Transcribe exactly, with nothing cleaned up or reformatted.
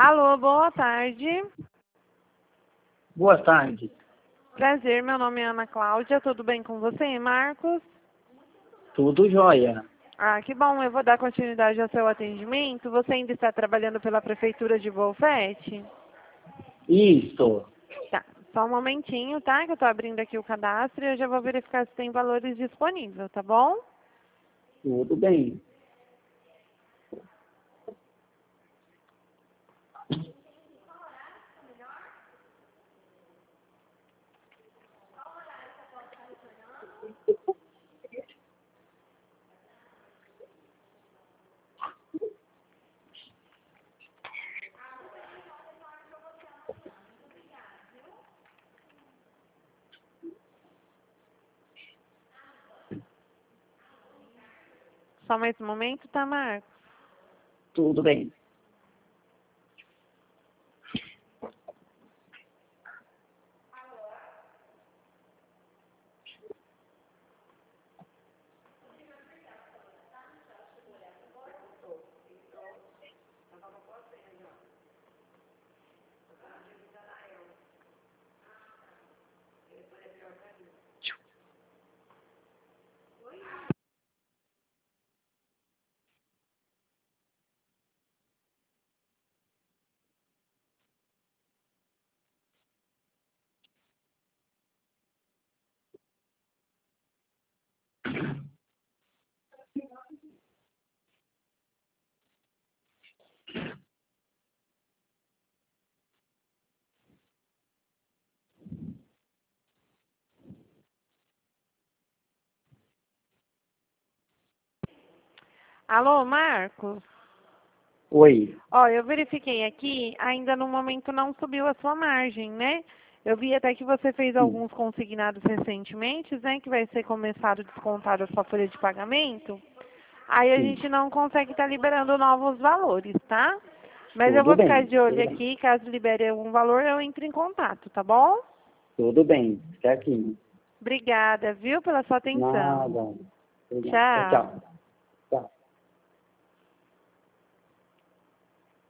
Alô, boa tarde. Boa tarde. Prazer, meu nome é Ana Cláudia, tudo bem com você, Marcos? Tudo jóia. Ah, que bom, eu vou dar continuidade ao seu atendimento. Você ainda está trabalhando pela Prefeitura de Bolfete? Isso. Tá, só um momentinho, tá? Que eu tô abrindo aqui o cadastro e eu já vou verificar se tem valores disponíveis, tá bom? Tudo bem. Só mais um momento, tá, Marcos? Tudo bem. Alô, Marcos? Oi. Ó, eu verifiquei aqui, ainda no momento não subiu a sua margem, né? Eu vi até que você fez Sim. alguns consignados recentemente, né? Que vai ser começado a descontar da sua folha de pagamento. Aí a Sim. gente não consegue estar liberando novos valores, tá? Mas eu Tudo vou ficar bem. de olho Tudo bem. aqui, caso libere algum valor, eu entro em contato, tá bom? Tudo bem. Certinho. Obrigada, viu, pela sua atenção. Nada. Obrigado. Tchau, Tchau. tchau.